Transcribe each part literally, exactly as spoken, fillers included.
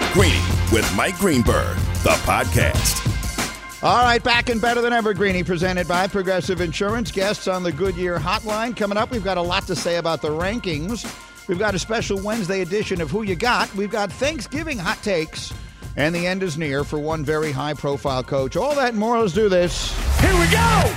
Greeny with Mike Greenberg, the podcast. All right, back and better than ever, Greeny, presented by Progressive Insurance. Guests on the Goodyear Hotline. Coming up, we've got a lot to say about the rankings. We've got a special Wednesday edition of Who You Got. We've got Thanksgiving hot takes. And the end is near for one very high-profile coach. All that and more. Let's do this. Here we go!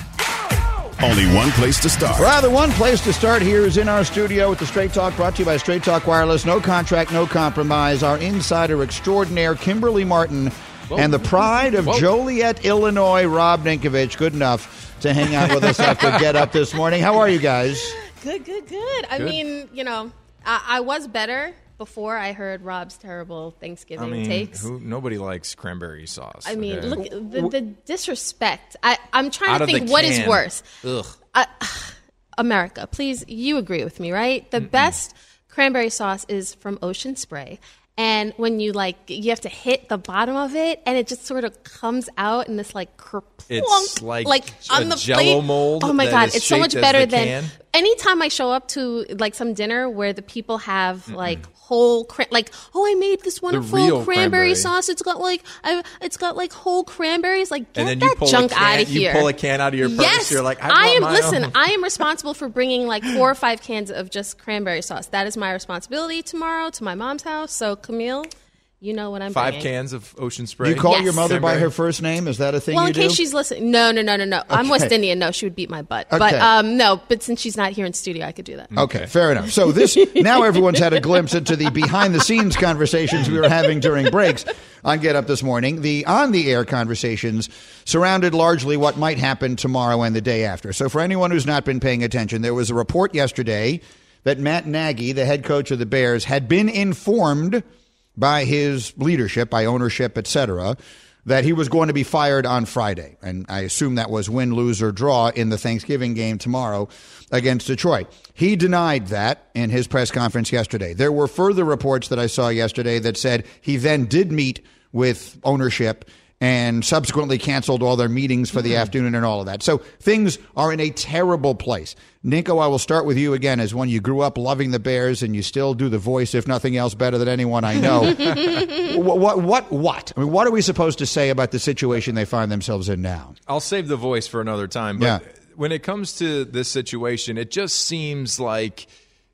Only one place to start. Well, the one place to start here is in our studio with the Straight Talk, brought to you by Straight Talk Wireless. No contract, no compromise. Our insider extraordinaire, Kimberly Martin, Whoa. and the pride of Whoa. Joliet, Illinois, Rob Ninkovich. Good enough to hang out with us after Get Up this morning. How are you guys? Good, good, good. I good. mean, you know, I, I was better before I heard Rob's terrible Thanksgiving I mean, takes. Who, nobody likes cranberry sauce. I mean, okay? look, the, the disrespect. I, I'm trying Out to think what is worse. Ugh. Uh, America, please, you agree with me, right? The Mm-mm. best cranberry sauce is from Ocean Spray. And when you, like, you have to hit the bottom of it, and it just sort of comes out in this, like, kerplunk. It's like, like on the Jell-O plate. mold. Oh, my God. It's so much better than can. anytime I show up to, like, some dinner where the people have, Mm-mm. like, whole, cran- like, oh, I made this wonderful cranberry, cranberry sauce. It's got, like, I, it's got, like, whole cranberries. Like, get and then that you pull junk can, out of here. You pull a can out of your purse. Yes. You're like, I, I am, my listen, own. I am responsible for bringing, like, four or five cans of just cranberry sauce. That is my responsibility tomorrow to my mom's house. So, Camille, you know what I'm Five bringing. cans of Ocean Spray. Do you call Yes. your mother by Cranberry. her first name? Is that a thing Well, you in do? case she's listening. No, no, no, no, no. Okay. I'm West Indian. No, she would beat my butt. Okay. But um, no, but since she's not here in studio, I could do that. Okay, fair enough. So this now everyone's had a glimpse into the behind-the-scenes conversations we were having during breaks on Get Up this morning. The on-the-air conversations surrounded largely what might happen tomorrow and the day after. So for anyone who's not been paying attention, there was a report yesterday that Matt Nagy, the head coach of the Bears, had been informed by his leadership, by ownership, et cetera, that he was going to be fired on Friday. And I assume that was win, lose, or draw in the Thanksgiving game tomorrow against Detroit. He denied that in his press conference yesterday. There were further reports that I saw yesterday that said he then did meet with ownership and subsequently canceled all their meetings for the mm-hmm. afternoon and all of that. So things are in a terrible place. Ninko, I will start with you again as one you grew up loving the Bears and you still do the voice, if nothing else, better than anyone I know. what, what, what, what? I mean, what are we supposed to say about the situation they find themselves in now? I'll save the voice for another time. But yeah. when it comes to this situation, it just seems like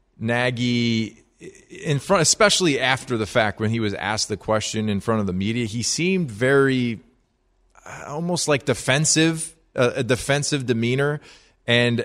Nagy, in front, especially after the fact when he was asked the question in front of the media, he seemed very uh, almost like defensive, uh, a defensive demeanor. And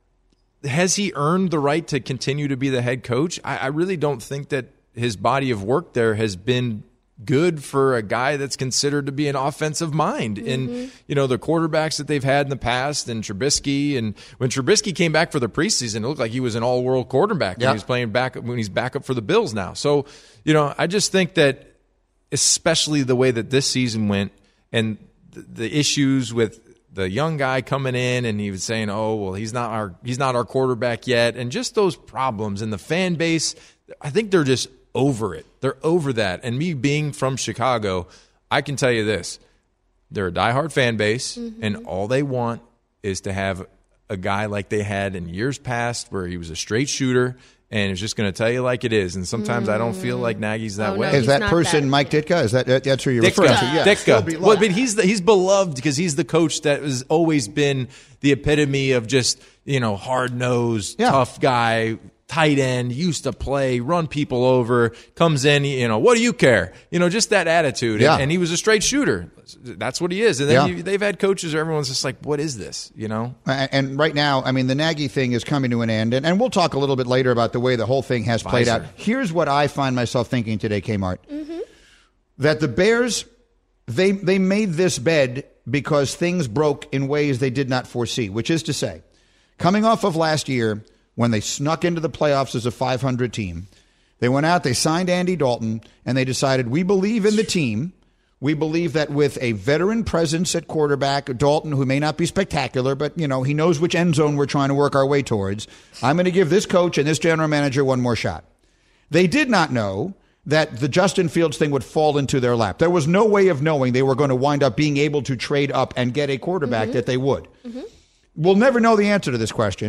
has he earned the right to continue to be the head coach? I, I really don't think that his body of work there has been good for a guy that's considered to be an offensive mind. Mm-hmm. And, you know, the quarterbacks that they've had in the past, and Trubisky, and when Trubisky came back for the preseason, it looked like he was an all-world quarterback when yep. he was playing back when he's back up for the Bills now. So, you know, I just think that especially the way that this season went and the, the issues with the young guy coming in and he was saying, oh, well, he's not our he's not our quarterback yet, and just those problems and the fan base, I think they're just over it. They're over that. And me being from Chicago, I can tell you this. They're a diehard fan base, mm-hmm. and all they want is to have a guy like they had in years past where he was a straight shooter and is just going to tell you like it is. And sometimes mm. I don't feel like Nagy's that oh, way. No, is that person that. Mike Ditka? Is that that's who you're Ditka. referring to? Yeah. Ditka. Well, but he's the, he's beloved because he's the coach that has always been the epitome of just, you know, hard-nosed, yeah. tough guy, tight end, used to play, run people over, comes in, you know, what do you care? You know, just that attitude. Yeah. And, and he was a straight shooter. That's what he is. And then yeah. you, they've had coaches where everyone's just like, what is this? You know? And, and right now, I mean, the Nagy thing is coming to an end. And, and we'll talk a little bit later about the way the whole thing has played Visor. out. Here's what I find myself thinking today, Kmart. Mm-hmm. That the Bears, they they made this bed because things broke in ways they did not foresee, which is to say, coming off of last year, when they snuck into the playoffs as a five hundred team, they went out, they signed Andy Dalton, and they decided, we believe in the team. We believe that with a veteran presence at quarterback, Dalton, who may not be spectacular, but, you know, he knows which end zone we're trying to work our way towards, I'm going to give this coach and this general manager one more shot. They did not know that the Justin Fields thing would fall into their lap. There was no way of knowing they were going to wind up being able to trade up and get a quarterback mm-hmm. that they would. Mm-hmm. We'll never know the answer to this question.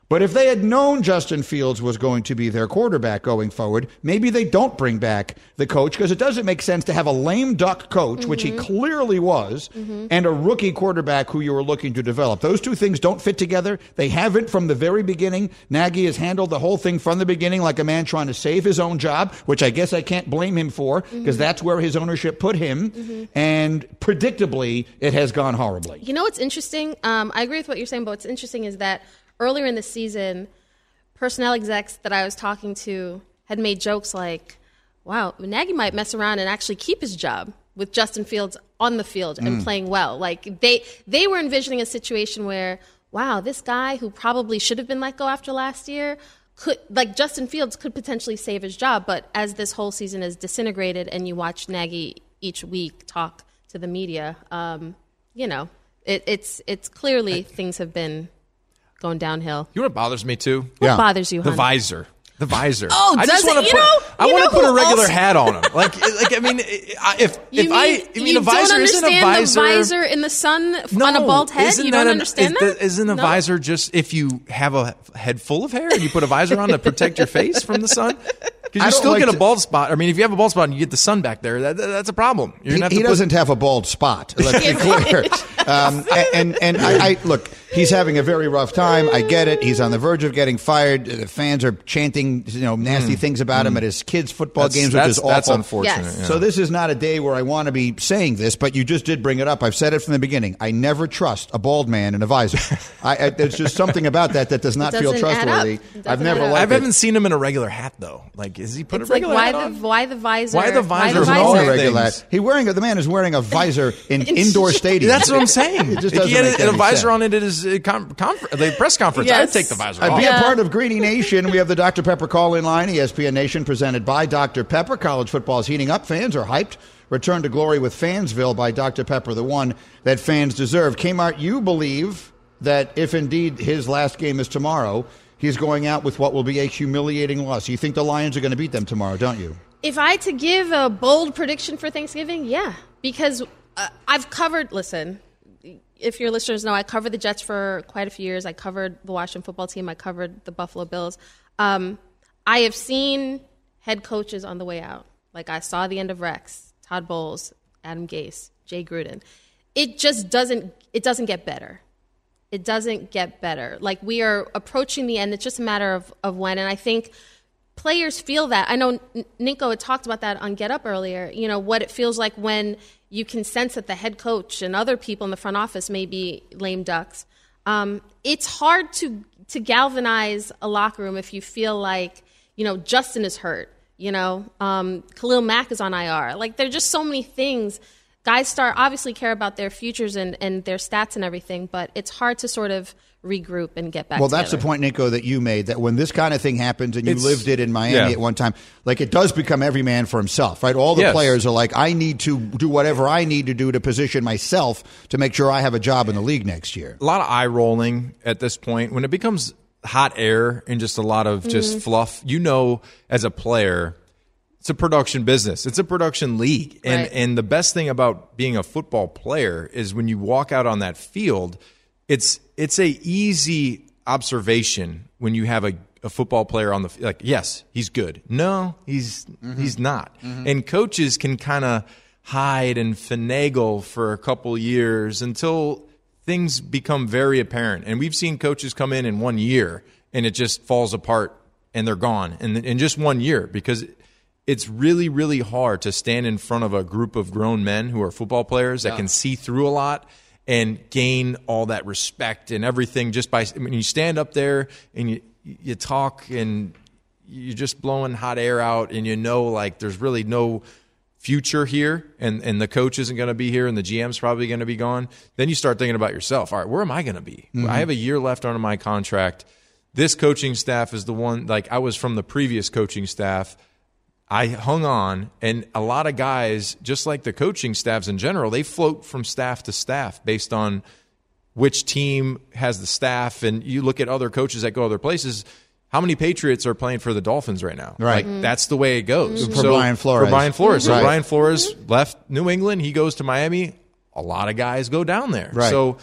But if they had known Justin Fields was going to be their quarterback going forward, maybe they don't bring back the coach, because it doesn't make sense to have a lame duck coach, mm-hmm. which he clearly was, mm-hmm. and a rookie quarterback who you were looking to develop. Those two things don't fit together. They haven't from the very beginning. Nagy has handled the whole thing from the beginning like a man trying to save his own job, which I guess I can't blame him for, because mm-hmm. that's where his ownership put him. Mm-hmm. And predictably, it has gone horribly. You know what's interesting? Um, I agree with what you're saying, but what's interesting is that earlier in the season, personnel execs that I was talking to had made jokes like, wow, Nagy might mess around and actually keep his job with Justin Fields on the field and mm. playing well. Like they they were envisioning a situation where, wow, this guy who probably should have been let go after last year could, like Justin Fields could potentially save his job. But as this whole season is disintegrated and you watch Nagy each week talk to the media, um, you know, it, it's it's clearly things have been going downhill. You know what bothers me too? What yeah. bothers you, The hon? visor. The visor. Oh, I does just want it? to You put. know- I you want know to put a who regular also- hat on him. Like, like I mean, if You if mean, I, I mean, you a visor don't isn't a understand visor. the visor in the sun No, on a bald head? isn't You that don't an- understand is, that? Isn't a No? visor just if you have a head full of hair and you put a visor on to protect your face from the sun? Because I you don't still like get a to- bald spot. I mean, if you have a bald spot and you get the sun back there, that, that's a problem. You're He, gonna have he to put- doesn't have a bald spot. Let's be clear. Um, and and I, I look, he's having a very rough time. I get it. He's on the verge of getting fired. The fans are chanting, you know, nasty Mm. things about him at his kids' football That's, games, which that's, is awful. that's unfortunate. Yes. yeah. So this is not a day where I want to be saying this, but you just did bring it up. I've said it from the beginning. I never trust a bald man in a visor. I, I, there's just something about that that does not It feel doesn't add up. trustworthy. It doesn't I've never add up. liked I it. haven't seen him in a regular hat though. Like, is he put It's a like regular why hat the on? why the visor? Why the visor? Why the There's There's no visor? regular things. hat. He wearing the man is wearing a visor in indoor stadiums. That's what I'm saying. It just if doesn't he had make a, a any visor sense. on it at his uh, con- confer- the press conference, Yes. I'd take the visor Uh, off. be Yeah. a part of Greeny Nation. We have the Doctor Pepper call-in line, E S P N Nation, presented by Doctor Pepper. College football is heating up. Fans are hyped. Return to glory with Fansville by Doctor Pepper, the one that fans deserve. Kmart, you believe that if indeed his last game is tomorrow, he's going out with what will be a humiliating loss. You think the Lions are going to beat them tomorrow, don't you? If I had to give a bold prediction for Thanksgiving, yeah, because uh, I've covered. Listen, if your listeners know, I covered the Jets for quite a few years. I covered the Washington football team. I covered the Buffalo Bills. Um, I have seen head coaches on the way out. Like I saw the end of Rex, Todd Bowles, Adam Gase, Jay Gruden. It just doesn't. It doesn't get better. It doesn't get better. Like we are approaching the end. It's just a matter of, of when. And I think players feel that. I know Ninko had talked about that on Get Up earlier. You know, what it feels like when you can sense that the head coach and other people in the front office may be lame ducks. Um, it's hard to to galvanize a locker room if you feel like, you know, Justin is hurt. You know, um, Khalil Mack is on I R. Like, there are just so many things. Guys start obviously care about their futures and, and their stats and everything, but it's hard to sort of regroup and get back Well, together. that's the point, Nico, that you made, that when this kind of thing happens, and you It's- lived it in Miami yeah. at one time, like it does become every man for himself, right? All the Yes. players are like, I need to do whatever I need to do to position myself to make sure I have a job in the league next year. A lot of eye rolling at this point. When it becomes hot air and just a lot of just fluff, you know, as a player, it's a production business. It's a production league. And Right. and the best thing about being a football player is when you walk out on that field, it's it's a easy observation when you have a, a football player on the like, yes, he's good. No, he's Mm-hmm. he's not. And coaches can kind of hide and finagle for a couple years until things become very apparent. And we've seen coaches come in in one year and it just falls apart and they're gone in, in just one year, because it's really, really hard to stand in front of a group of grown men who are football players that can see through a lot and gain all that respect and everything just by, I mean, you stand up there and you, you talk and you're just blowing hot air out and you know, like, there's really no future here, and, and the coach isn't going to be here and the G M's probably going to be gone. Then you start thinking about yourself. All right, where am I going to be? Mm-hmm. I have a year left under my contract. This coaching staff is the one, like I was from the previous coaching staff. I hung on, and a lot of guys, just like the coaching staffs in general, they float from staff to staff based on which team has the staff. And you look at other coaches that go other places. How many Patriots are playing for the Dolphins right now? Right. Like, that's the way it goes. For Brian Flores. For Brian Flores. So Right. Brian Flores left New England. He goes to Miami. A lot of guys go down there. Right. So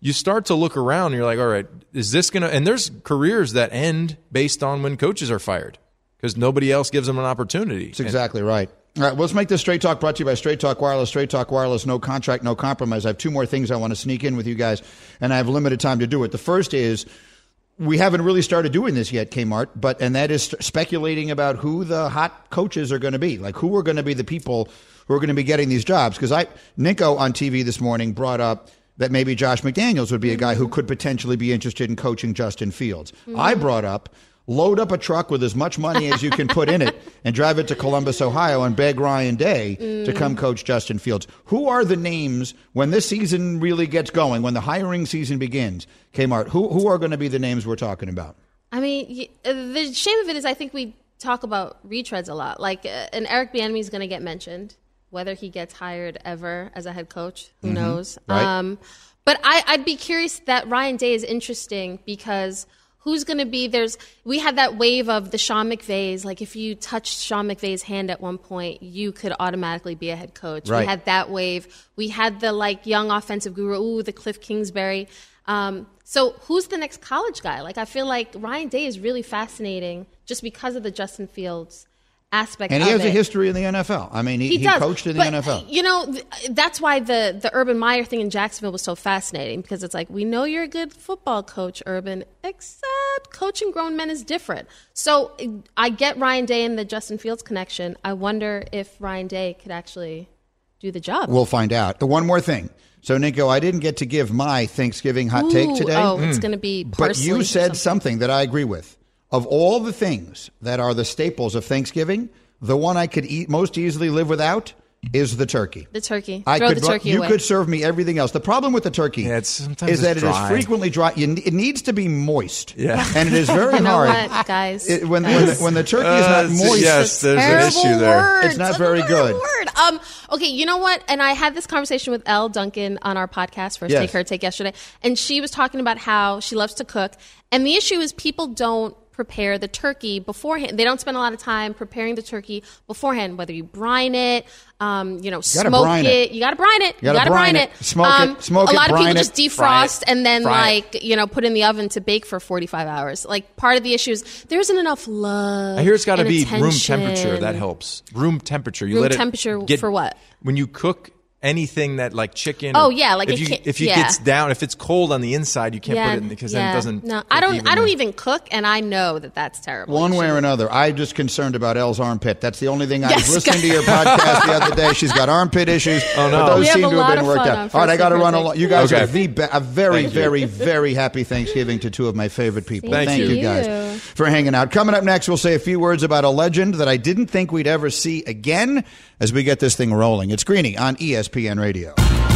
you start to look around and you're like, all right, is this going to, and there's careers that end based on when coaches are fired because nobody else gives them an opportunity. That's exactly and, right. All right, well, let's make this Straight Talk brought to you by Straight Talk Wireless. Straight Talk Wireless, no contract, no compromise. I have two more things I want to sneak in with you guys, and I have limited time to do it. The first is, we haven't really started doing this yet, Kmart, but and that is speculating about who the hot coaches are going to be, like who are going to be the people who are going to be getting these jobs. Because I, Nico on T V this morning brought up that maybe Josh McDaniels would be a guy who could potentially be interested in coaching Justin Fields. Mm-hmm. I brought up load up a truck with as much money as you can put in it and drive it to Columbus, Ohio, and beg Ryan Day mm. to come coach Justin Fields. Who are the names when this season really gets going, when the hiring season begins, Kmart, who, who are going to be the names we're talking about? I mean, the shame of it is I think we talk about retreads a lot. Like, uh, and Eric Bieniemy is going to get mentioned. Whether he gets hired ever as a head coach, who mm-hmm. knows? Right. Um, but I, I'd be curious that Ryan Day is interesting because – who's going to be, there's, we had that wave of the Sean McVays. Like if you touched Sean McVay's hand at one point, you could automatically be a head coach. Right. We had that wave. We had the like young offensive guru, ooh, the Cliff Kingsbury. Um, so who's the next college guy? Like I feel like Ryan Day is really fascinating just because of the Justin Fields aspect and he of has it. a history in the N F L. I mean, he, he, he does, coached in but, the N F L. You know, th- that's why the, the Urban Meyer thing in Jacksonville was so fascinating because it's like, we know you're a good football coach, Urban, except coaching grown men is different. So I get Ryan Day and the Justin Fields connection. I wonder if Ryan Day could actually do the job. We'll find out. One more thing. So, Nico, I didn't get to give my Thanksgiving hot Ooh, take today. Oh, mm. it's going to be parsley. But you said something. something that I agree with. Of all the things that are the staples of Thanksgiving, the one I could eat most easily live without is the turkey. The turkey. I Throw could, the turkey you away. could serve me everything else. The problem with the turkey yeah, it's, sometimes is that it's it dry. is frequently dry. You, it needs to be moist. Yeah. And it is very you know hard. What, guys? It, when, guys. when, the, when the turkey is Uh, not moist. yes, there's an Terrible issue there. Word. It's not It's very a good. Word. Um, okay, you know what? And I had this conversation with Elle Duncan on our podcast, First Yes. Take Her Take, yesterday. And she was talking about how she loves to cook. And the issue is people don't prepare the turkey beforehand. They don't spend a lot of time preparing the turkey beforehand, whether you brine it, um, you know, gotta smoke brine it. it. You got to brine it. You gotta brine it. Smoke it. Smoke a it, lot of brine people it, just fry defrost it, and then fry like, you know, put in the oven to bake for forty-five hours. Like part of the issue is there isn't enough love. I hear it's got to and be attention. room temperature. That helps. Room temperature. You Room let it temperature get, for what? When you cook anything that like chicken. Oh or, yeah, like if it you can't, if it yeah. gets down, if it's cold on the inside, you can't yeah, put it in because yeah. then it doesn't. No, I don't. I don't evenly. even cook, and I know that that's terrible. One You way or shouldn't. another. I'm just concerned about Elle's armpit. That's the only thing. I Yes. was listening to your podcast the other day. She's got armpit issues. Oh, no. But those We have seem a to have lot been of worked fun out. on All right, I First got to Take run Her along. Take. You guys Okay. are the be- a very, Thank you. very, very happy Thanksgiving to two of my favorite people. Thank Thank you you. guys for hanging out. Coming up next, we'll say a few words about a legend that I didn't think we'd ever see again as we get this thing rolling. It's Greeny on E S P N Radio.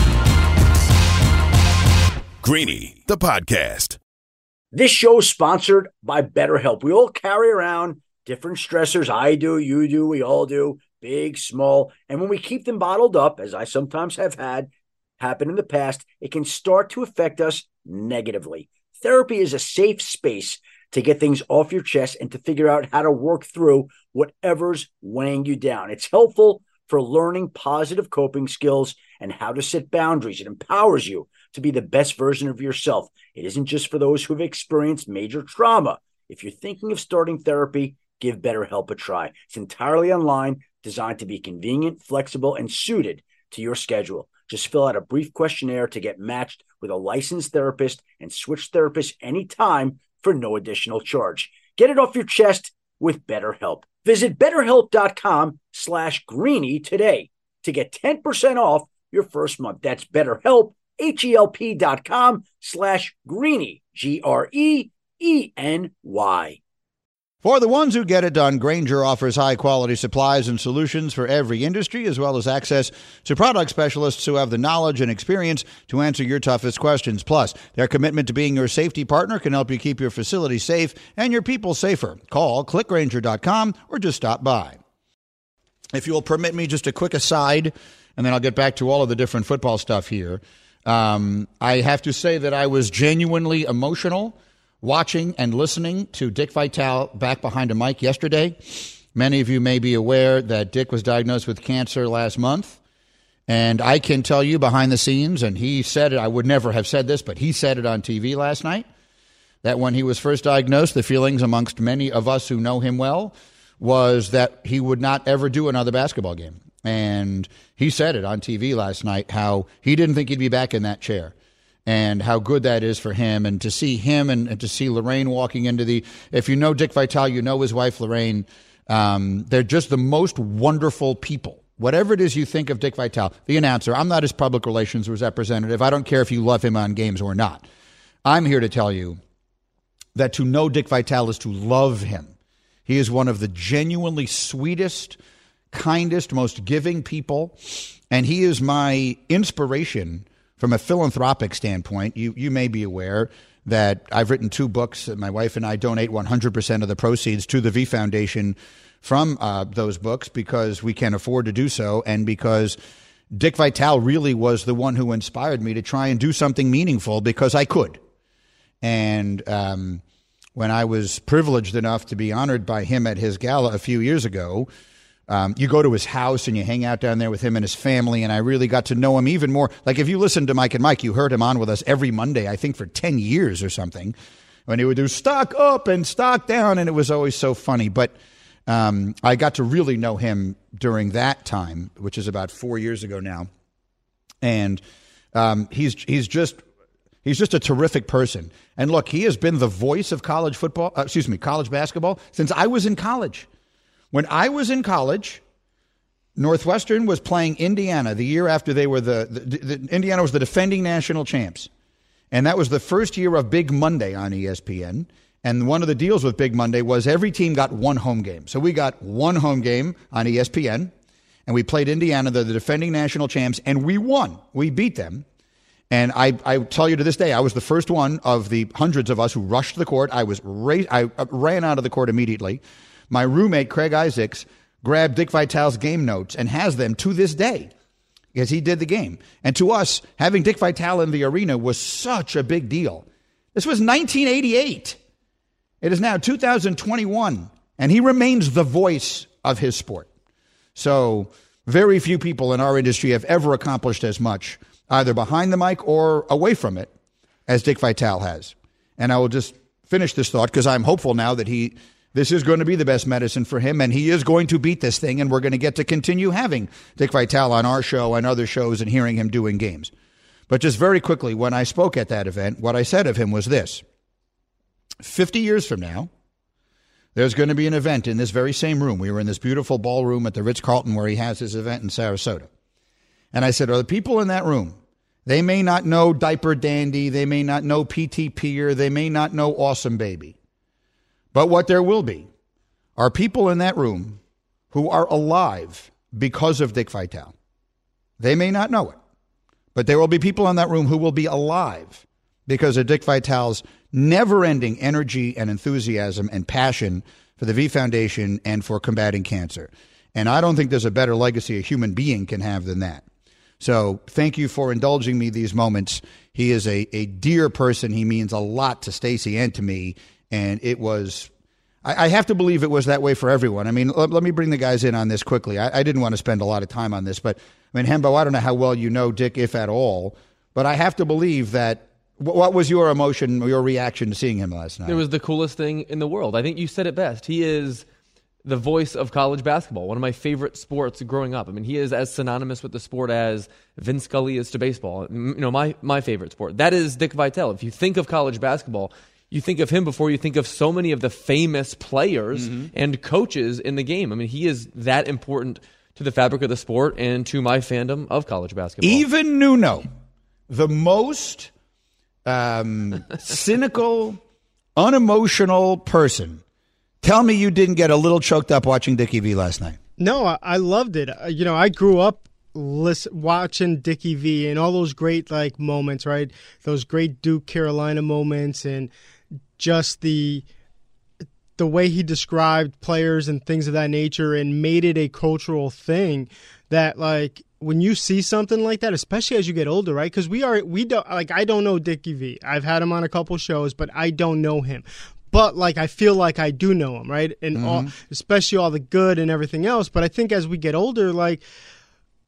Greeny, the podcast. This show is sponsored by BetterHelp. We all carry around different stressors. I do, you do, we all do, big, small. And when we keep them bottled up, as I sometimes have had happen in the past, it can start to affect us negatively. Therapy is a safe space to get things off your chest and to figure out how to work through whatever's weighing you down. It's helpful for learning positive coping skills and how to set boundaries. It empowers you to be the best version of yourself. It isn't just for those who have experienced major trauma. If you're thinking of starting therapy, give BetterHelp a try. It's entirely online, designed to be convenient, flexible, and suited to your schedule. Just fill out a brief questionnaire to get matched with a licensed therapist and switch therapists anytime for no additional charge. Get it off your chest with BetterHelp. Visit BetterHelp.com slash Greeny today to get ten percent off your first month. That's BetterHelp, H-E-L-P dot com slash Greeny, G R E E N Y. For the ones who get it done, Grainger offers high-quality supplies and solutions for every industry, as well as access to product specialists who have the knowledge and experience to answer your toughest questions. Plus, their commitment to being your safety partner can help you keep your facility safe and your people safer. Call click grainger dot com or just stop by. If you'll permit me, just a quick aside, and then I'll get back to all of the different football stuff here. Um, I have to say that I was genuinely emotional watching and listening to Dick Vitale back behind a mic yesterday. Many of you may be aware that Dick was diagnosed with cancer last month. And I can tell you behind the scenes, and he said it, I would never have said this, but he said it on T V last night, that when he was first diagnosed, the feelings amongst many of us who know him well was that he would not ever do another basketball game. And he said it on T V last night, how he didn't think he'd be back in that chair and how good that is for him. And to see him and, and to see Lorraine walking into the, if you know Dick Vitale, you know his wife, Lorraine, um, they're just the most wonderful people. Whatever it is you think of Dick Vitale, the announcer, I'm not his public relations representative. I don't care if you love him on games or not. I'm here to tell you that to know Dick Vitale is to love him. He is one of the genuinely sweetest, kindest, most giving people, and he is my inspiration from a philanthropic standpoint. You you may be aware that I've written two books that my wife and I donate one hundred percent of the proceeds to the V Foundation from uh, those books because we can afford to do so and because Dick Vitale really was the one who inspired me to try and do something meaningful because I could. And um, when I was privileged enough to be honored by him at his gala a few years ago, um, you go to his house and you hang out down there with him and his family, and I really got to know him even more. Like if you listened to Mike and Mike, you heard him on with us every Monday, I think for ten years or something, when he would do stock up and stock down, and it was always so funny. But Um, I got to really know him during that time, which is about four years ago now, and um, he's he's just he's just a terrific person. And look, he has been the voice of college football, uh, excuse me, college basketball since I was in college. When I was in college, Northwestern was playing Indiana the year after they were the, the, the Indiana was the defending national champs, and that was the first year of Big Monday on E S P N. And one of the deals with Big Monday was every team got one home game. So we got one home game on E S P N, and we played Indiana, the, the defending national champs, and we won. We beat them. And I, I tell you to this day, I was the first one of the hundreds of us who rushed the court. I was ra- I ran out of the court immediately. My roommate, Craig Isaacs, grabbed Dick Vitale's game notes and has them to this day because he did the game. And to us, having Dick Vitale in the arena was such a big deal. This was nineteen eighty-eight. It is now two thousand twenty-one, and he remains the voice of his sport. So very few people in our industry have ever accomplished as much, either behind the mic or away from it, as Dick Vitale has. And I will just finish this thought because I'm hopeful now that he, this is going to be the best medicine for him, and he is going to beat this thing, and we're going to get to continue having Dick Vitale on our show and other shows and hearing him doing games. But just very quickly, when I spoke at that event, what I said of him was this. fifty years from now, there's going to be an event in this very same room. We were in this beautiful ballroom at the Ritz-Carlton where he has his event in Sarasota. And I said, are the people in that room, they may not know Diaper Dandy, they may not know P T Peer, they may not know Awesome Baby. But what there will be are people in that room who are alive because of Dick Vitale. They may not know it, but there will be people in that room who will be alive because of Dick Vitale's never-ending energy and enthusiasm and passion for the V Foundation and for combating cancer. And I don't think there's a better legacy a human being can have than that. So thank you for indulging me these moments. He is a, a dear person. He means a lot to Stacy and to me. And it was, I, I have to believe it was that way for everyone. I mean, let, let me bring the guys in on this quickly. I, I didn't want to spend a lot of time on this, but I mean, Hembo, I don't know how well you know Dick, if at all, but I have to believe that. What was your emotion, your reaction to seeing him last night? It was the coolest thing in the world. I think you said it best. He is the voice of college basketball, one of my favorite sports growing up. I mean, he is as synonymous with the sport as Vin Scully is to baseball. You know, my, my favorite sport. That is Dick Vitale. If you think of college basketball, you think of him before you think of so many of the famous players mm-hmm. and coaches in the game. I mean, he is that important to the fabric of the sport and to my fandom of college basketball. Even Nuno, the most um, cynical, unemotional person. Tell me you didn't get a little choked up watching Dickie V last night. No, I, I loved it. Uh, you know, I grew up listen, watching Dickie V and all those great like moments, right? Those great Duke Carolina moments, and just the the way he described players and things of that nature, and made it a cultural thing that, like, when you see something like that, especially as you get older, right? Because we are, we don't, like, I don't know Dickie V. I've had him on a couple shows, but I don't know him. But, like, I feel like I do know him, right? And mm-hmm. all, especially all the good and everything else. But I think as we get older, like,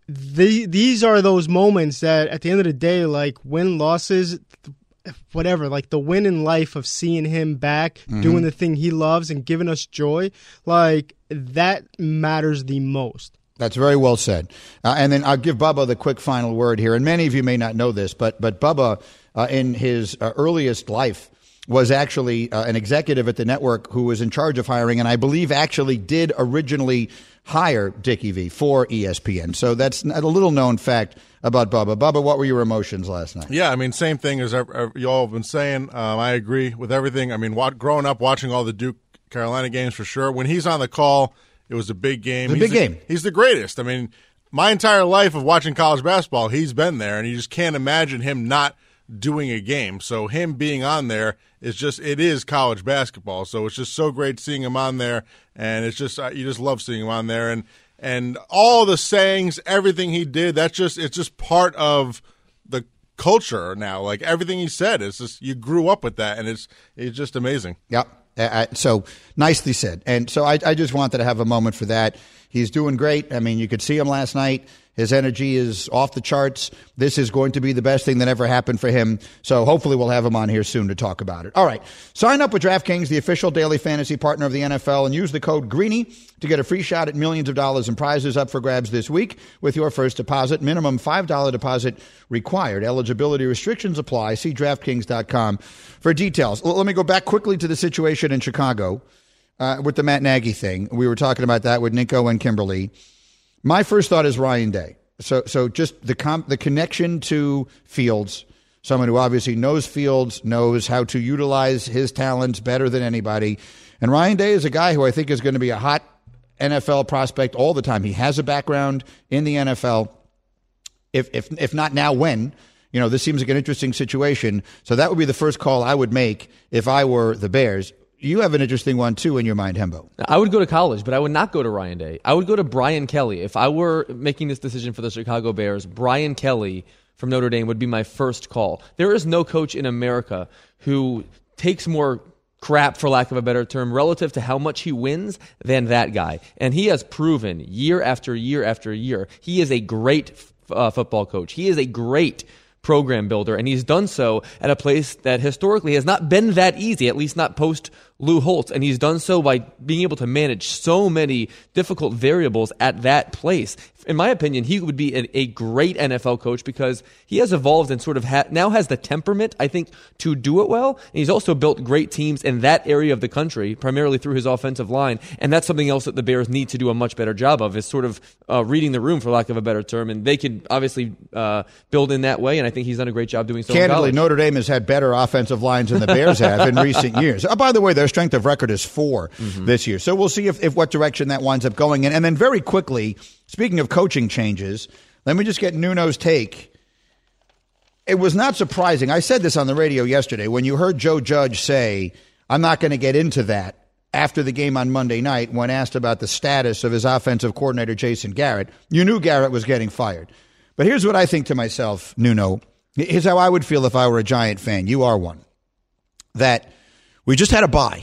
the, these are those moments that at the end of the day, like win losses, whatever, like the win in life of seeing him back, mm-hmm. doing the thing he loves and giving us joy, like that matters the most. That's very well said. Uh, and then I'll give Bubba the quick final word here. And many of you may not know this, but but Bubba, uh, in his uh, earliest life, was actually uh, an executive at the network who was in charge of hiring, and I believe actually did originally hire Dickie V for E S P N. So that's a little known fact about Bubba. Bubba, what were your emotions last night? Yeah, I mean, same thing as you all have been saying. Um, I agree with everything. I mean, what, growing up, watching all the Duke Carolina games for sure. When he's on the call, it was a big game. The he's big the, game. He's the greatest. I mean, my entire life of watching college basketball, he's been there, and you just can't imagine him not doing a game. So him being on there is just, it is college basketball. So it's just so great seeing him on there, and it's just, you just love seeing him on there. And and all the sayings, everything he did, that's just, it's just part of the culture now. Like everything he said, it's just, you grew up with that, and it's it's just amazing. Yep. Uh, so nicely said. And so I, I just wanted to have a moment for that. He's doing great. I mean, you could see him last night. His energy is off the charts. This is going to be the best thing that ever happened for him. So hopefully we'll have him on here soon to talk about it. All right. Sign up with DraftKings, the official daily fantasy partner of the N F L, and use the code Greeny to get a free shot at millions of dollars in prizes up for grabs this week with your first deposit. Minimum five dollars deposit required. Eligibility restrictions apply. See DraftKings dot com for details. Let me go back quickly to the situation in Chicago uh, with the Matt Nagy thing. We were talking about that with Nico and Kimberly. My first thought is Ryan Day. So so just the com- the connection to Fields, someone who obviously knows Fields, knows how to utilize his talents better than anybody. And Ryan Day is a guy who I think is going to be a hot N F L prospect all the time. He has a background in the N F L. If if if not now, when? You know, this seems like an interesting situation. So that would be the first call I would make if I were the Bears. You have an interesting one, too, in your mind, Hembo. I would go to college, but I would not go to Ryan Day. I would go to Brian Kelly. If I were making this decision for the Chicago Bears, Brian Kelly from Notre Dame would be my first call. There is no coach in America who takes more crap, for lack of a better term, relative to how much he wins than that guy. And he has proven year after year after year, he is a great uh, football coach. He is a great program builder, and he's done so at a place that historically has not been that easy, at least not post Lou Holtz, and he's done so by being able to manage so many difficult variables at that place. In my opinion, he would be a, a great N F L coach because he has evolved and sort of ha- now has the temperament, I think, to do it well. And he's also built great teams in that area of the country, primarily through his offensive line. And that's something else that the Bears need to do a much better job of, is sort of uh, reading the room, for lack of a better term. And they could obviously uh, build in that way, and I think he's done a great job doing so. Candidly, Notre Dame has had better offensive lines than the Bears have in recent years. Oh, by the way, their strength of record is four mm-hmm. this year. So we'll see if, if what direction that winds up going in. And then very quickly, speaking of coaching changes, let me just get Nuno's take. It was not surprising. I said this on the radio yesterday when you heard Joe Judge say, I'm not going to get into that after the game on Monday night when asked about the status of his offensive coordinator, Jason Garrett. You knew Garrett was getting fired. But here's what I think to myself, Nuno. Here's how I would feel if I were a Giant fan. You are one. That we just had a bye.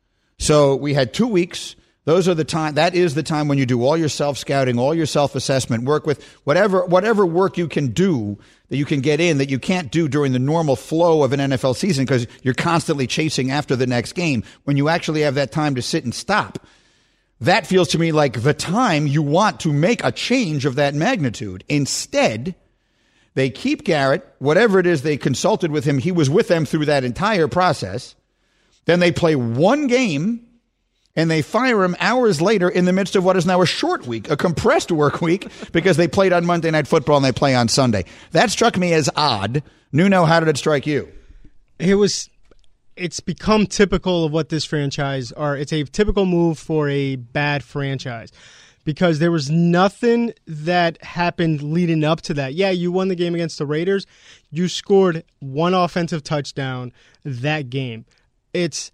So we had two weeks. Those are the time. That is the time when you do all your self-scouting, all your self-assessment work with whatever whatever work you can do that you can get in that you can't do during the normal flow of an N F L season because you're constantly chasing after the next game. When you actually have that time to sit and stop, that feels to me like the time you want to make a change of that magnitude. Instead, they keep Garrett, whatever it is they consulted with him. He was with them through that entire process. Then they play one game. And they fire him hours later in the midst of what is now a short week, a compressed work week, because they played on Monday Night Football and they play on Sunday. That struck me as odd. Nuno, how did it strike you? It was, it's become typical of what this franchise are. It's a typical move for a bad franchise because there was nothing that happened leading up to that. Yeah, you won the game against the Raiders. You scored one offensive touchdown that game. It's,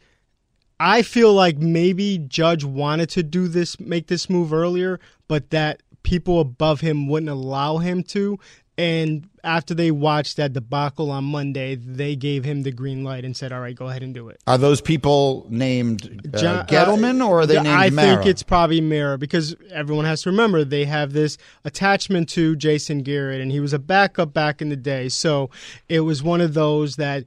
I feel like maybe Judge wanted to do this, make this move earlier, but that people above him wouldn't allow him to. And after they watched that debacle on Monday, they gave him the green light and said, all right, go ahead and do it. Are those people named uh, John, Gettleman uh, or are they named I Mara? think it's probably Mara because everyone has to remember they have this attachment to Jason Garrett, and he was a backup back in the day. So it was one of those that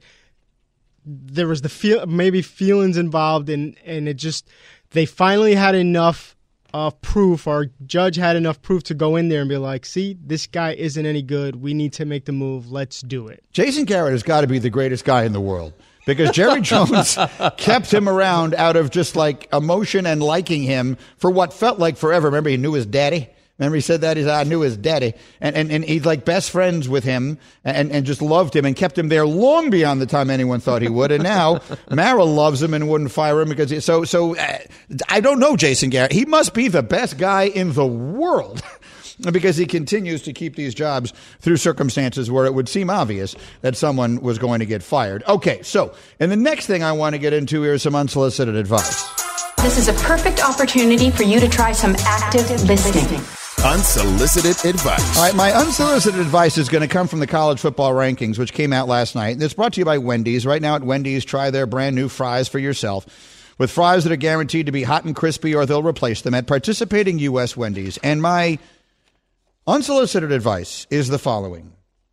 there was the feel, maybe feelings involved, and, and it just they finally had enough of proof, or judge had enough proof to go in there and be like, see, this guy isn't any good. We need to make the move. Let's do it. Jason Garrett has got to be the greatest guy in the world because Jerry Jones kept him around out of just like emotion and liking him for what felt like forever. Remember, he knew his daddy. Remember, he said that? He said, I knew his daddy. And, and, and he's like best friends with him and, and just loved him and kept him there long beyond the time anyone thought he would. And now Mara loves him and wouldn't fire him because he, so, so uh, I don't know Jason Garrett. He must be the best guy in the world because he continues to keep these jobs through circumstances where it would seem obvious that someone was going to get fired. Okay, so, and the next thing I want to get into here is some unsolicited advice. This is a perfect opportunity for you to try some active listening. Unsolicited advice. All right, my unsolicited advice is going to come from the college football rankings, which came out last night. It's brought to you by Wendy's. Right now at Wendy's, try their brand new fries for yourself with fries that are guaranteed to be hot and crispy or they'll replace them at participating U S Wendy's. And my unsolicited advice is the following.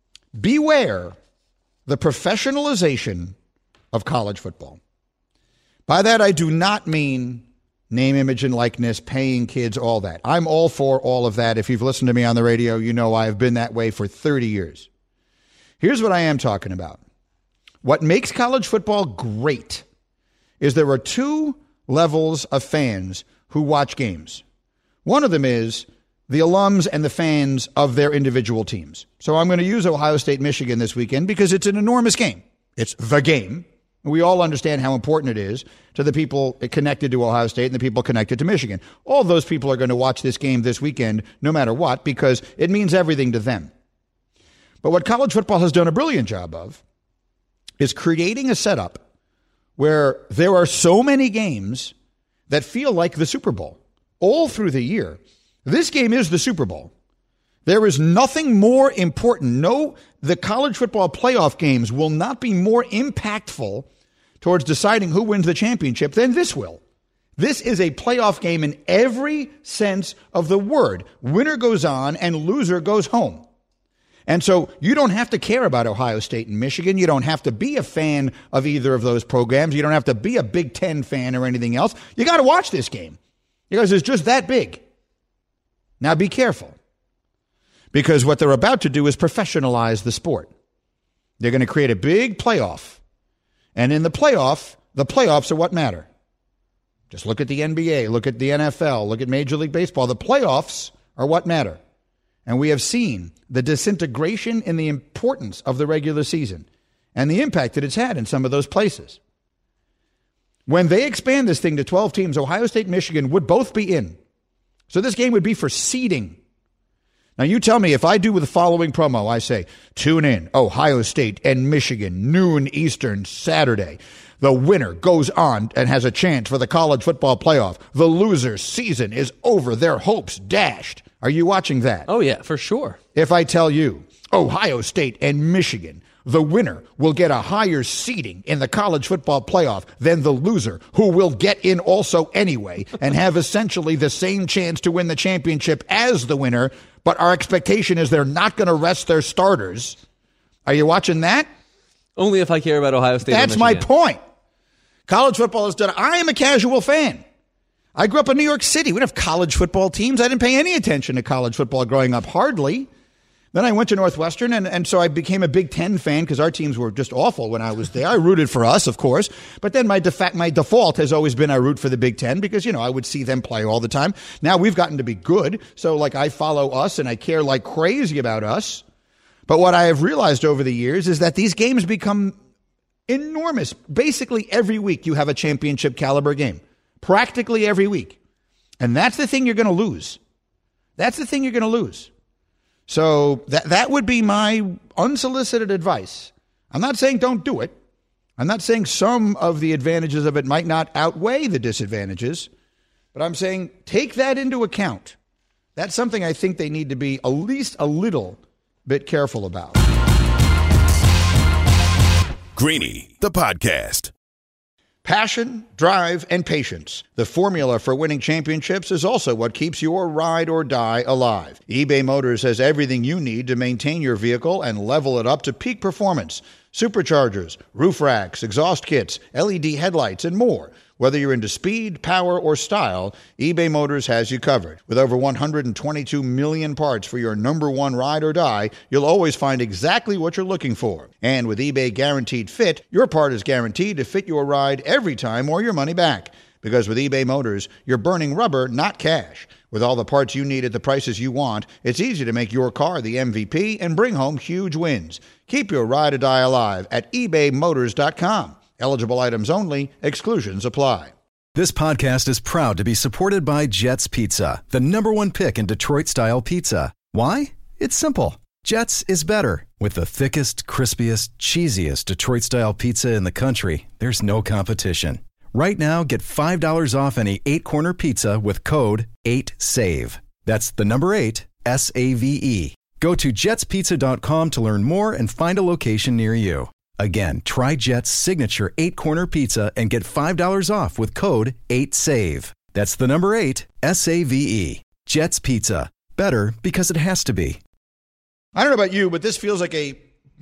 Beware the professionalization of college football. By that, I do not mean name, image, and likeness, paying kids, all that. I'm all for all of that. If you've listened to me on the radio, you know I've been that way for thirty years. Here's what I am talking about. What makes college football great is there are two levels of fans who watch games. One of them is the alums and the fans of their individual teams. So I'm going to use Ohio State, Michigan this weekend because it's an enormous game. It's the game. We all understand how important it is to the people connected to Ohio State and the people connected to Michigan. All those people are going to watch this game this weekend, no matter what, because it means everything to them. But what college football has done a brilliant job of is creating a setup where there are so many games that feel like the Super Bowl all through the year. This game is the Super Bowl. There is nothing more important. No, the college football playoff games will not be more impactful towards deciding who wins the championship than this will. This is a playoff game in every sense of the word. Winner goes on and loser goes home. And so you don't have to care about Ohio State and Michigan. You don't have to be a fan of either of those programs. You don't have to be a Big Ten fan or anything else. You got to watch this game because it's just that big. Now be careful because what they're about to do is professionalize the sport. They're going to create a big playoff. And in the playoff, the playoffs are what matter. Just look at the N B A, look at the N F L, look at Major League Baseball. The playoffs are what matter. And we have seen the disintegration in the importance of the regular season and the impact that it's had in some of those places. When they expand this thing to twelve teams, Ohio State and Michigan would both be in. So this game would be for seeding. Now, you tell me if I do with the following promo, I say, tune in, Ohio State and Michigan, noon Eastern, Saturday. The winner goes on and has a chance for the college football playoff. The loser's season is over, their hopes dashed. Are you watching that? Oh, yeah, for sure. If I tell you, Ohio State and Michigan, the winner will get a higher seeding in the college football playoff than the loser, who will get in also anyway and have essentially the same chance to win the championship as the winner, but our expectation is they're not going to rest their starters. Are you watching that? Only if I care about Ohio State. That's my point. College football is done. I am a casual fan. I grew up in New York City. We didn't have college football teams. I didn't pay any attention to college football growing up, hardly. Then I went to Northwestern, and, and so I became a Big Ten fan because our teams were just awful when I was there. I rooted for us, of course. But then my, def- my default has always been I root for the Big Ten because, you know, I would see them play all the time. Now we've gotten to be good. So, like, I follow us, and I care like crazy about us. But what I have realized over the years is that these games become enormous. Basically, every week you have a championship caliber game. Practically every week. And that's the thing you're going to lose. That's the thing you're going to lose. So that that would be my unsolicited advice. I'm not saying don't do it. I'm not saying some of the advantages of it might not outweigh the disadvantages, but I'm saying take that into account. That's something I think they need to be at least a little bit careful about. Greeny, the podcast. Passion, drive, and patience. The formula for winning championships is also what keeps your ride or die alive. eBay Motors has everything you need to maintain your vehicle and level it up to peak performance. Superchargers, roof racks, exhaust kits, L E D headlights, and more. Whether you're into speed, power, or style, eBay Motors has you covered. With over one hundred twenty-two million parts for your number one ride or die, you'll always find exactly what you're looking for. And with eBay Guaranteed Fit, your part is guaranteed to fit your ride every time or your money back. Because with eBay Motors, you're burning rubber, not cash. With all the parts you need at the prices you want, it's easy to make your car the M V P and bring home huge wins. Keep your ride or die alive at ebay motors dot com. Eligible items only. Exclusions apply. This podcast is proud to be supported by Jets Pizza, the number one pick in Detroit-style pizza. Why? It's simple. Jets is better. With the thickest, crispiest, cheesiest Detroit-style pizza in the country, there's no competition. Right now, get five dollars off any eight-corner pizza with code eight save. That's the number eight, S A V E. Go to jets pizza dot com to learn more and find a location near you. Again, try Jet's signature eight-corner pizza and get five dollars off with code eight save. That's the number eight, S A V E. Jet's Pizza. Better because it has to be. I don't know about you, but this feels like a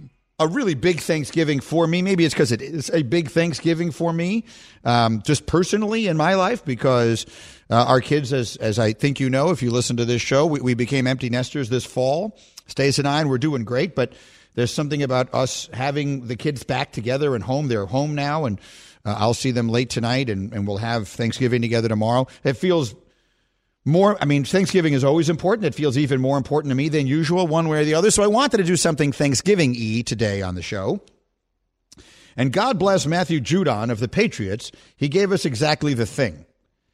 a really big Thanksgiving for me. Maybe it's because it is a big Thanksgiving for me, um, just personally in my life, because uh, our kids, as as I think you know, if you listen to this show, we, we became empty nesters this fall. Stacey and I, and we're doing great, but there's something about us having the kids back together and home. They're home now, and uh, I'll see them late tonight, and, and we'll have Thanksgiving together tomorrow. It feels more, I mean, Thanksgiving is always important. It feels even more important to me than usual, one way or the other. So I wanted to do something Thanksgiving-y today on the show. And God bless Matthew Judon of the Patriots. He gave us exactly the thing.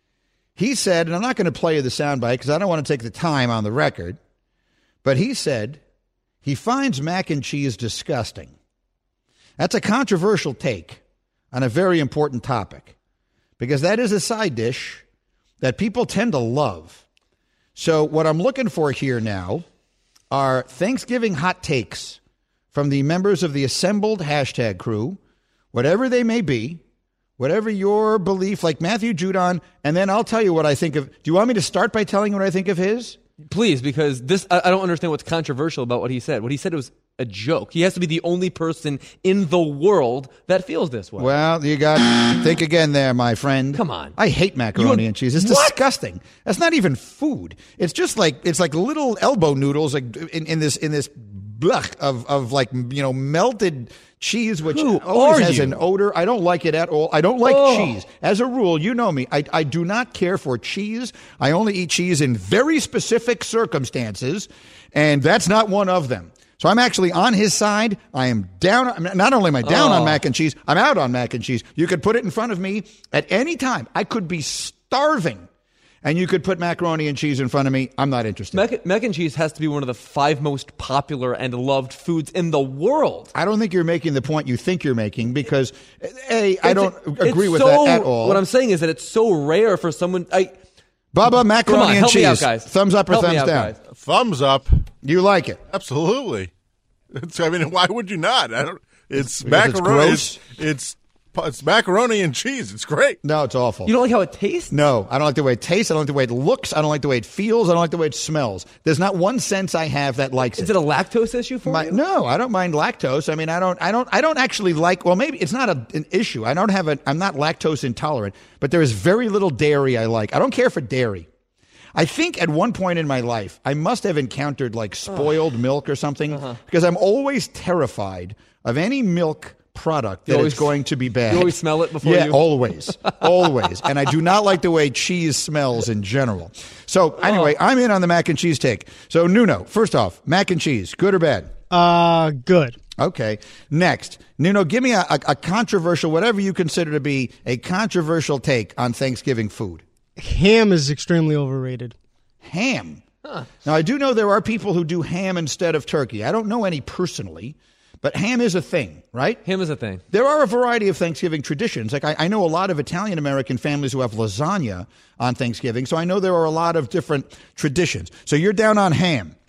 He said, and I'm not going to play you the soundbite because I don't want to take the time on the record, but he said he finds mac and cheese disgusting. That's a controversial take on a very important topic, because that is a side dish that people tend to love. So what I'm looking for here now are Thanksgiving hot takes from the members of the assembled hashtag crew, whatever they may be, whatever your belief, like Matthew Judon, and then I'll tell you what I think of. Do you want me to start by telling you what I think of his? Please, because this I, I don't understand what's controversial about what he said. What he said was a joke. He has to be the only person in the world that feels this way. Well, you got think again there, my friend. Come on. I hate macaroni You- and cheese. It's What? disgusting. That's not even food. It's just like it's like little elbow noodles, like in, in this in this blech of of like you know melted cheese, which Who always are has you? an odor. I don't like it at all. I don't like Oh. cheese. As a rule, you know me. I I do not care for cheese. I only eat cheese in very specific circumstances, and that's not one of them. So I'm actually on his side. I am down. I'm not only am I down Oh. on mac and cheese, I'm out on mac and cheese. You could put it in front of me at any time. I could be starving, and you could put macaroni and cheese in front of me. I'm not interested. Mac, mac and cheese has to be one of the five most popular and loved foods in the world. I don't think you're making the point you think you're making, because, A, I don't It's- agree it's with so- that at all. What I'm saying is that it's so rare for someone. I, Bubba, macaroni Come on, and help cheese. me out, guys. Thumbs up or Help me thumbs out, down? guys. Thumbs up. You like it? Absolutely. It's, I mean, why would you not? I don't. It's Because it's macaroni. gross? It's, it's it's macaroni and cheese. It's great. No, it's awful. You don't like how it tastes? No, I don't like the way it tastes. I don't like the way it looks. I don't like the way it feels. I don't like the way it smells. There's not one sense I have that likes Is it. it a lactose issue for My, you? no, I don't mind lactose. I mean, I don't, I don't, I don't actually like. Well, maybe it's not a, an issue. I don't have a. I'm not lactose intolerant, but there is very little dairy I like. I don't care for dairy. I think at one point in my life, I must have encountered like spoiled milk or something, Uh-huh. because I'm always terrified of any milk product that always- is going to be bad. you always smell it before yeah, you- always, always. And I do not like the way cheese smells in general. So anyway, Oh. I'm in on the mac and cheese take. So Nuno, first off, mac and cheese, good or bad? Uh, good. Okay. Next, Nuno, give me a, a, a controversial, whatever you consider to be a controversial take on Thanksgiving food. Ham is extremely overrated. Ham. Now, I do know there are people who do ham instead of turkey. I don't know any personally, but ham is a thing, right? Ham is a thing. There are a variety of Thanksgiving traditions. Like I, I know a lot of Italian-American families who have lasagna on Thanksgiving, so I know there are a lot of different traditions. So you're down on ham.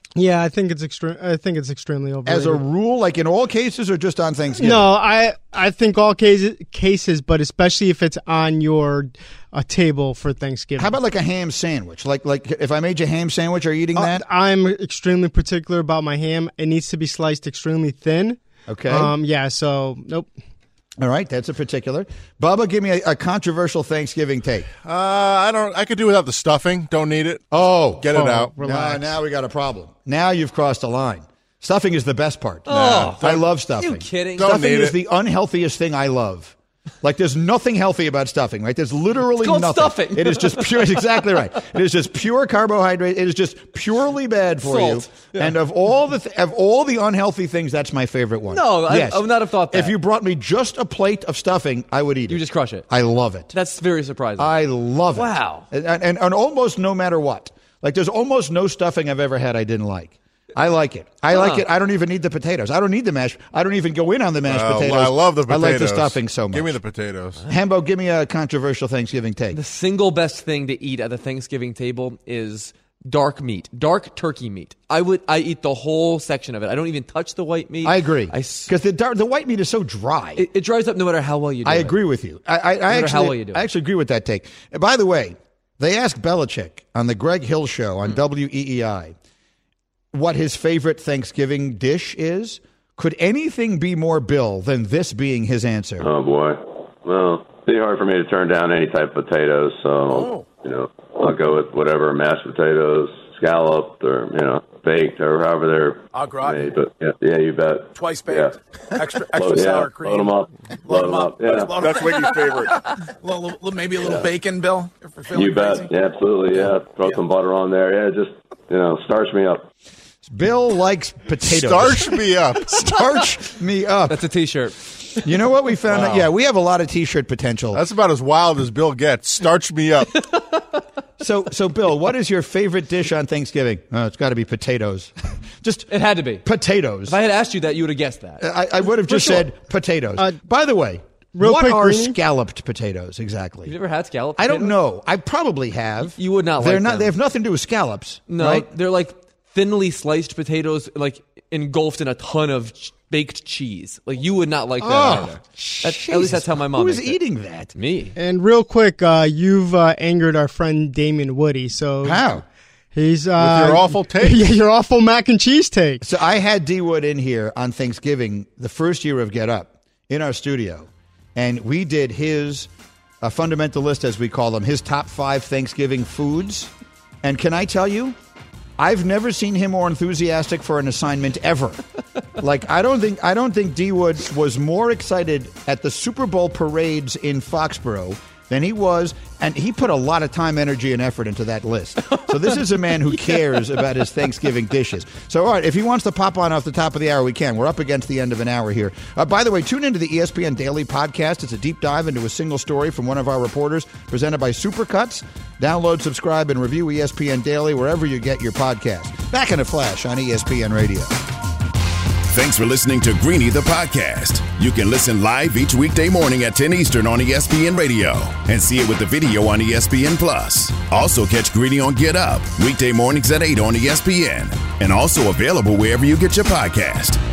Yeah, I think it's extreme. I think it's extremely overrated. As a rule, like in all cases, or just on Thanksgiving? No, I I think all cases, cases, but especially if it's on your uh, table for Thanksgiving. How about like a ham sandwich? Like like if I made you a ham sandwich, are you eating that? Uh, I'm extremely particular about my ham. It needs to be sliced extremely thin. Okay. Um. Yeah. So nope. All right, that's a particular. Bubba, give me a, a controversial Thanksgiving take. Uh, I don't. I could do without the stuffing. Don't need it. Oh, get it oh, out. Now, now we got a problem. Now you've crossed a line. Stuffing is the best part. Oh, I love stuffing. Are you kidding? Don't Stuffing need is it. the unhealthiest thing I love. Like, there's nothing healthy about stuffing, right? There's literally It's called nothing. stuffing. It is just pure. It's exactly right. It is just pure carbohydrate. It is just purely bad for Salt. you. Yeah. And of all the th- of all the unhealthy things, that's my favorite one. No, I- yes. I would not have thought that. If you brought me just a plate of stuffing, I would eat it. You just crush it. I love it. That's very surprising. I love it. Wow. And, and, and almost no matter what. Like, there's almost no stuffing I've ever had I didn't like. I like it. I like Huh. it. I don't even need the potatoes. I don't need the mashed. I don't even go in on the mashed Uh, potatoes. I love the potatoes. I like the stuffing so much. Give me the potatoes. Hembo, give me a controversial Thanksgiving take. The single best thing to eat at the Thanksgiving table is dark meat, dark turkey meat. I would, I eat the whole section of it. I don't even touch the white meat. I agree. I s- Because the, dar- the white meat is so dry. it, it dries up no matter how well you do I it. agree with you. I, I, I, matter actually, how well you do it. I actually agree with that take. And by the way, they asked Belichick on the Greg Hill Show on Hmm. W E E I what his favorite Thanksgiving dish is. Could anything be more Bill than this being his answer? Oh, boy. Well, it'd be hard for me to turn down any type of potatoes, so, Oh. you know, I'll go with whatever, mashed potatoes, scalloped, or, you know, baked, or however they're Au gratin. made. But, yeah, yeah, you bet. Twice baked. Yeah. Extra extra Load, yeah, sour cream. Load them up. Load them up. Yeah. Load 'em That's up. Wiggy's favorite. little, little, maybe a little bacon, Bill. If we're feeling You bet. crazy. Yeah, absolutely. Yeah. Throw some butter on there. Yeah, just, you know, starch me up. Bill likes potatoes. Starch me up. Starch me up. That's a T-shirt. You know what we found Wow. out? Yeah, we have a lot of T-shirt potential. That's about as wild as Bill gets. Starch me up. So, so Bill, what is your favorite dish on Thanksgiving? Oh, it's got to be potatoes. Just It had to be. potatoes. If I had asked you that, you would have guessed that. I, I would have just sure. said potatoes. Uh, By the way, real what quick, are Greenie? scalloped potatoes exactly? You've never had scalloped I don't potatoes? know. I probably have. You would not They're like not. them. They have nothing to do with scallops. No, right? they're like thinly sliced potatoes, like engulfed in a ton of ch- baked cheese. Like you would not like that Oh, either. That's, at least that's how my mom Who is makes it. eating that? Me. And real quick, uh, you've uh, angered our friend Damien Woody. So How? he's uh, With your awful take? Yeah, your awful mac and cheese take. So I had D Wood in here on Thanksgiving, the first year of Get Up, in our studio, and we did his uh, fundamental list, as we call them, his top five Thanksgiving foods. And can I tell you, I've never seen him more enthusiastic for an assignment ever. Like I don't think I don't think D Wood was more excited at the Super Bowl parades in Foxborough than he was, and he put a lot of time, energy, and effort into that list. So this is a man who cares about his Thanksgiving dishes. So, all right, if he wants to pop on off the top of the hour, we can. We're up against the end of an hour here. Uh, by the way, tune into the E S P N Daily Podcast. It's a deep dive into a single story from one of our reporters, presented by Supercuts. Download, subscribe, and review E S P N Daily wherever you get your podcast. Back in a flash on E S P N Radio. Thanks for listening to Greenie the Podcast. You can listen live each weekday morning at ten Eastern on E S P N Radio and see it with the video on E S P N Plus. Also catch Greenie on Get Up, weekday mornings at eight on E S P N, and also available wherever you get your podcast.